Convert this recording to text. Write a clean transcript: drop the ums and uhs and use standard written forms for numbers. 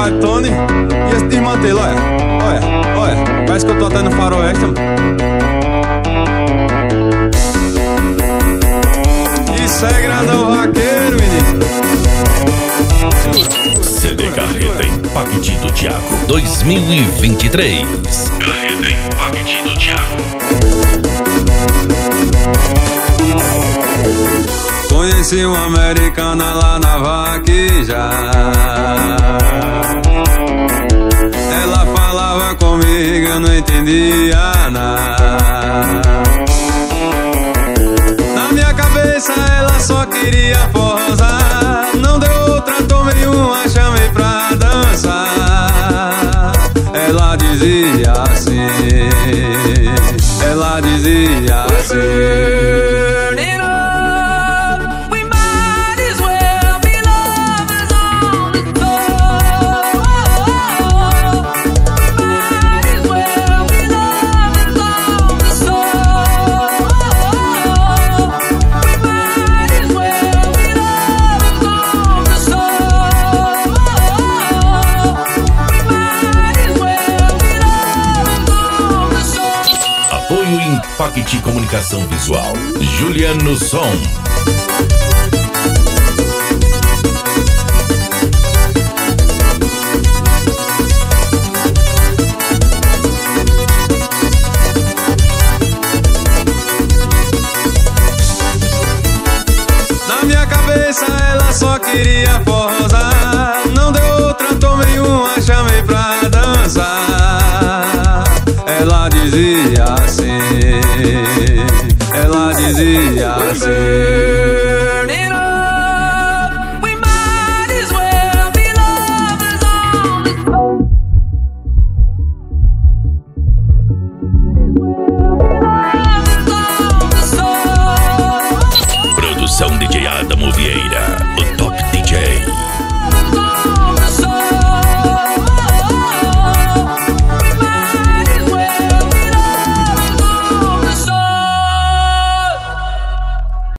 compadre Tony e esse desmantelo, olha. Olha, parece que eu tô até no faroeste, mano. Isso é grandão vaqueiro, menino. CD Carreta Impacto do Thiago 2023. Carreta Impacto do Thiago. Conheci uma americana lá na vaqueja. Ela falava comigo, eu não entendia nada. Na minha cabeça ela só queria forrosar. Não deu outra, tomei uma, chamei pra dançar. Ela dizia assim, ela dizia assim. Impacte Comunicação Visual, Juliano Som. Na minha cabeça ela só queria forrosar. Não deu outra, tomei uma, chamei pra dançar. Ela dizia assim, ela dizia assim. Produção DJ Adamo Vieira, o Top DJ.